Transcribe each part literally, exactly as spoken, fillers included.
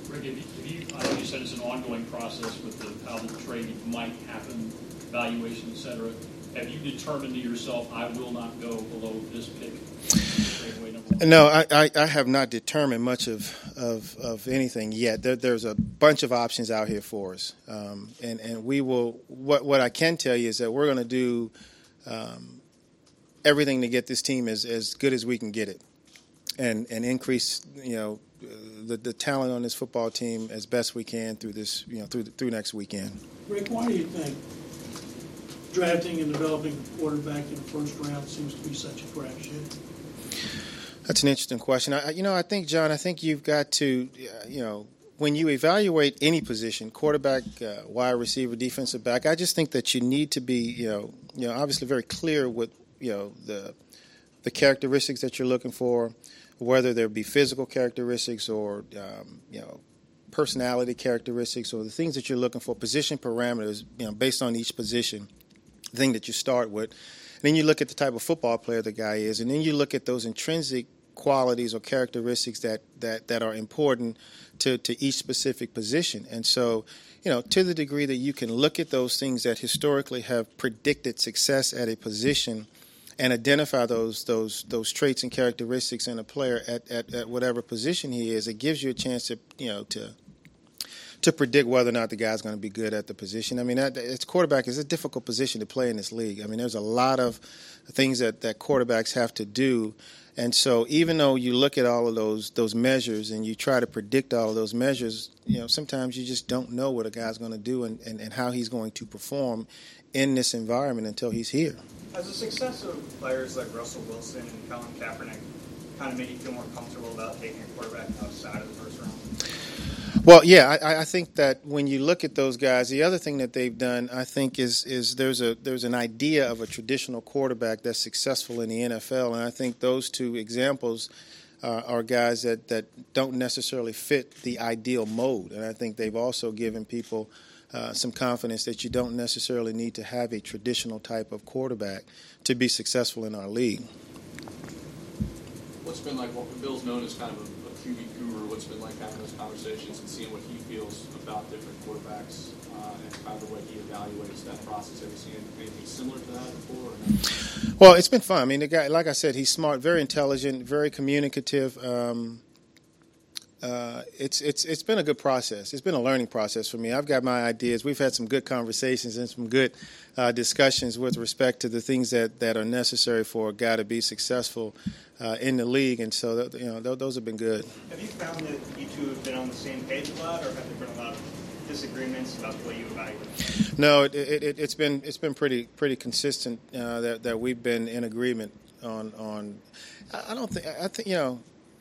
Rick, have you, have you, I know you said it's an ongoing process with the, how the trade might happen, valuation, et cetera. Have you determined to yourself, I will not go below this pick? No, I, I, I have not determined much of of, of anything yet. There, there's a bunch of options out here for us, um, and and we will. What what I can tell you is that we're going to do um, everything to get this team as, as good as we can get it, and and increase you know the the talent on this football team as best we can through this you know through through next weekend. Rick, why do you think drafting and developing a quarterback in the first round seems to be such a crapshoot? That's an interesting question. I, you know, I think, John, I think you've got to, uh, you know, when you evaluate any position, quarterback, uh, wide receiver, defensive back, I just think that you need to be, you know, you know, obviously very clear with, you know, the the characteristics that you're looking for, whether there be physical characteristics or, um, you know, personality characteristics or the things that you're looking for, position parameters, you know, based on each position, the thing that you start with. And then you look at the type of football player the guy is, and then you look at those intrinsic qualities or characteristics that, that, that are important to, to each specific position. And so, you know, to the degree that you can look at those things that historically have predicted success at a position and identify those those those traits and characteristics in a player at, at, at whatever position he is, it gives you a chance to, you know, to to predict whether or not the guy's going to be good at the position. I mean, that, it's quarterback is a difficult position to play in this league. I mean, there's a lot of things that, that quarterbacks have to do. And so even though you look at all of those those measures and you try to predict all of those measures, you know, sometimes you just don't know what a guy's going to do and, and, and how he's going to perform in this environment until he's here. Has the success of players like Russell Wilson and Colin Kaepernick kind of made you feel more comfortable about taking a quarterback outside of the first round? Well, yeah, I, I think that when you look at those guys, the other thing that they've done, I think, is is there's a there's an idea of a traditional quarterback that's successful in the N F L, and I think those two examples uh, are guys that, that don't necessarily fit the ideal mold, and I think they've also given people uh, some confidence that you don't necessarily need to have a traditional type of quarterback to be successful in our league. What's been like, what Bill's known as kind of a, a Q B guru, what's been like having those conversations and seeing what he feels about different quarterbacks uh, and kind of the way he evaluates that process? Have you seen anything similar to that before? Or no? Well, it's been fun. I mean, the guy, like I said, he's smart, very intelligent, very communicative. Um, uh, it's it's it's been a good process. It's been a learning process for me. I've got my ideas. We've had some good conversations and some good uh, discussions with respect to the things that, that are necessary for a guy to be successful uh, in the league, and so that, you know th- those have been good. Have you found that you two have been on the same page a lot, or have there been a lot of disagreements about the way you evaluate? No, it, it, it, it's been it's been pretty pretty consistent uh, that that we've been in agreement on on. I don't think I think you know.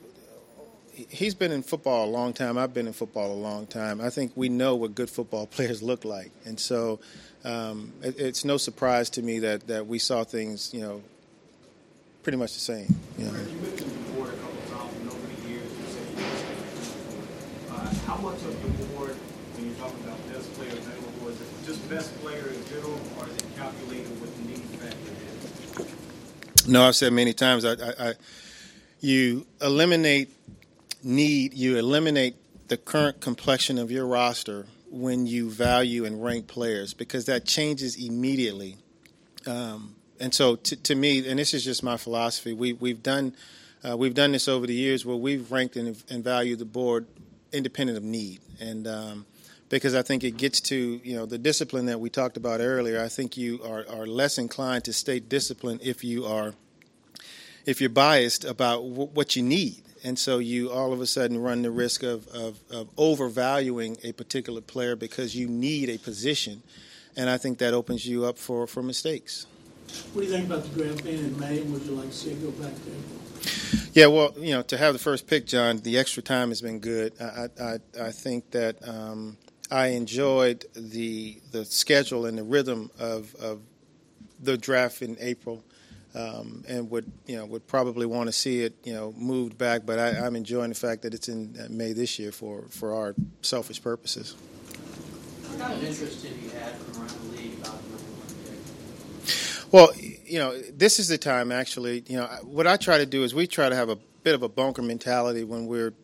He's been in football a long time. I've been in football a long time. I think we know what good football players look like, and so um, it, it's no surprise to me that, that we saw things, you know, pretty much the same. You know. You mentioned the board a couple of times, and over the years, you said you were uh, how much of the board, when you're talking about best player available, is it just best player in general, or is it calculated with the need factor in? No, I've said many times. I, I, I you eliminate. Need you eliminate the current complexion of your roster when you value and rank players, because that changes immediately. Um, and so, to, to me, and this is just my philosophy, we, we've done uh, we've done this over the years where we've ranked and, and valued the board independent of need, and um, because I think it gets to you know the discipline that we talked about earlier. I think you are, are less inclined to stay disciplined if you are if you're biased about w- what you need. And so you all of a sudden run the risk of, of, of overvaluing a particular player because you need a position. And I think that opens you up for, for mistakes. What do you think about the draft being in May? Would you like to see it go back to April? Yeah, well, you know, to have the first pick, John, the extra time has been good. I I, I think that um, I enjoyed the the schedule and the rhythm of, of the draft in April. Um, and would you know would probably want to see it you know moved back, but I, I'm enjoying the fact that it's in May this year for, for our selfish purposes. What kind of interest have you had from around the league about the number one pick? Well, you know, this is the time actually. You know, what I try to do is we try to have a bit of a bunker mentality when we're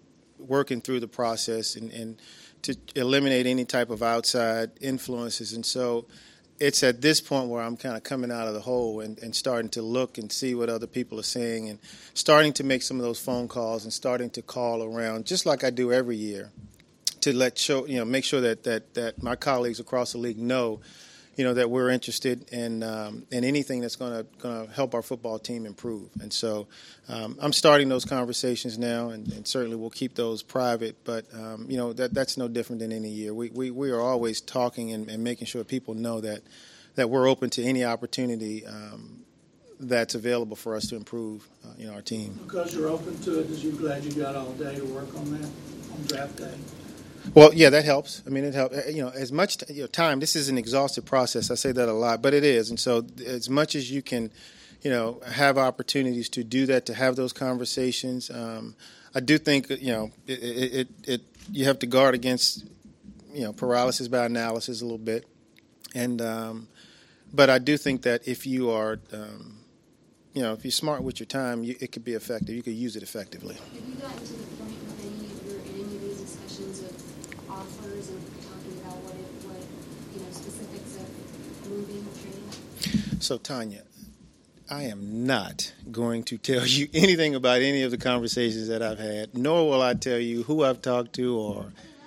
working through the process and, and to eliminate any type of outside influences. And so it's at this point where I'm kind of coming out of the hole and, and starting to look and see what other people are saying and starting to make some of those phone calls and starting to call around, just like I do every year, to let show you know make sure that that that my colleagues across the league know, you know, that we're interested in um, in anything that's going to going to help our football team improve. And so um, I'm starting those conversations now, and, and certainly we'll keep those private. But um, you know that that's no different than any year. We we, we are always talking and, and making sure people know that that we're open to any opportunity um, that's available for us to improve uh, you know our team. Because you're open to it, is you glad you got all day to work on that on draft day? Well, yeah, that helps. I mean, it helps. You know, as much t- you know, time. This is an exhaustive process. I say that a lot, but it is. And so, as much as you can, you know, have opportunities to do that, to have those conversations, um, I do think you know it, it, it, it. You have to guard against, you know, paralysis by analysis a little bit, and um, but I do think that if you are, um, you know, if you're smart with your time, you, it could be effective. You could use it effectively. Have you gotten to the point with any of your in any of these discussions of offers and talking about what it, what you know specifics of moving or trading? So Tanya, I am not going to tell you anything about any of the conversations that I've had, nor will I tell you who I've talked to or.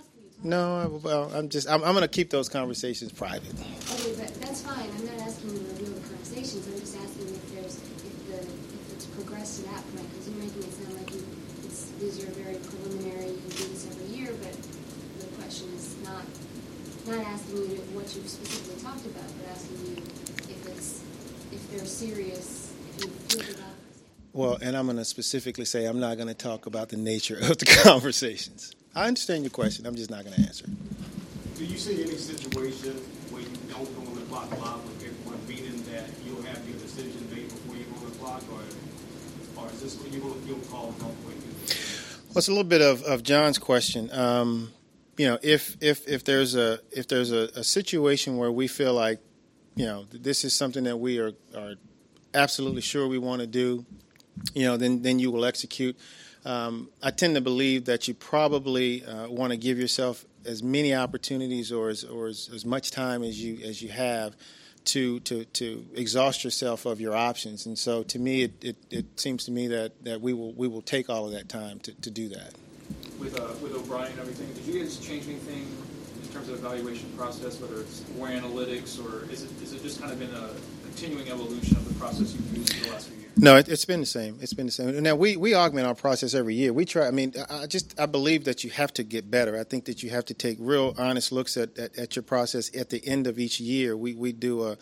No, well, I'm just I'm, I'm going to keep those conversations private. Okay, but that's fine. I'm not asking you to reveal the conversations. I'm just asking if there's if the if it's progressed to that point, because you're making it sound like you, it's these are very preliminary. You do this every year, but the question is not not asking you what you've specifically talked about, but asking you if it's if they're serious, if you feel about. Well, and I'm going to specifically say I'm not going to talk about the nature of the conversations. I understand your question. I'm just not going to answer. Do you see any situation where you don't go on the clock live with everyone, meaning that you'll have your decision made before you go on the clock, or or is this you will you'll call no point? Well, it's a little bit of, of John's question. Um, you know, if if if there's a if there's a, a situation where we feel like, you know, this is something that we are are absolutely sure we want to do, you know, then then you will execute. Um, I tend to believe that you probably uh, want to give yourself as many opportunities or as or as, as much time as you as you have to to to exhaust yourself of your options. And so, to me, it, it, it seems to me that, that we will we will take all of that time to, to do that. With uh, with O'Brien and everything, did you guys change anything in terms of evaluation process, whether it's more analytics or is it is it just kind of been a continuing evolution of the process you've used for the last few years? No, it, it's been the same. It's been the same. Now we, we augment our process every year. We try. I mean, I just I believe that you have to get better. I think that you have to take real honest looks at, at, at your process at the end of each year. We we do a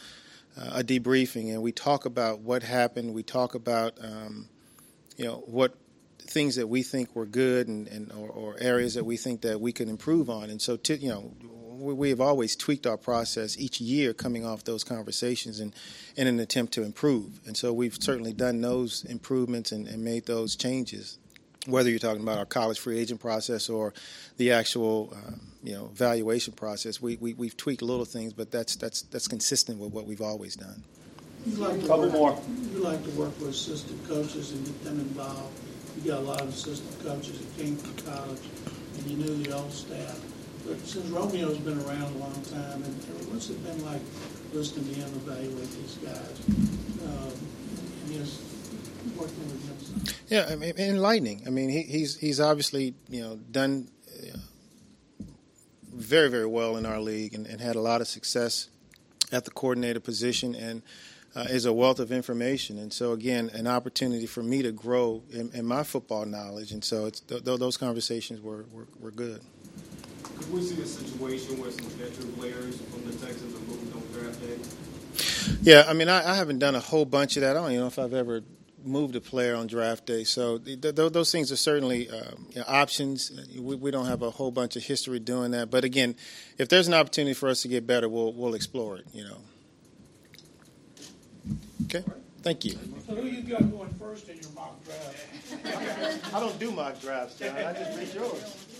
a debriefing and we talk about what happened. We talk about um, you know what things that we think were good and, and or, or areas that we think that we could improve on. And so to, you know. We have always tweaked our process each year coming off those conversations and in an attempt to improve. And so we've certainly done those improvements and, and made those changes, whether you're talking about our college free agent process or the actual um, you know, evaluation process. We, we, we've tweaked little things, but that's, that's, that's consistent with what we've always done. You like to Couple work, more. You like to work with assistant coaches and get them involved. You got a lot of assistant coaches that came from college, and you knew the old staff. But since Romeo's been around a long time, and what's it been like listening to him evaluate these guys um, and just working with him? Yeah, I mean, enlightening. I mean, he, he's he's obviously you know done uh, very very well in our league and, and had a lot of success at the coordinator position and uh, is a wealth of information. And so again, an opportunity for me to grow in, in my football knowledge. And so it's th- th- those conversations were, were were good. Could we see a situation where some veteran players from the Texans are moved on draft day? Yeah, I mean, I, I haven't done a whole bunch of that. I don't even know if I've ever moved a player on draft day. So th- th- those things are certainly um, you know, options. We, we don't have a whole bunch of history doing that. But again, if there's an opportunity for us to get better, we'll we'll explore it. You know. Okay. Thank you. So who you got going first in your mock draft? I don't do mock drafts, John. I just read yours.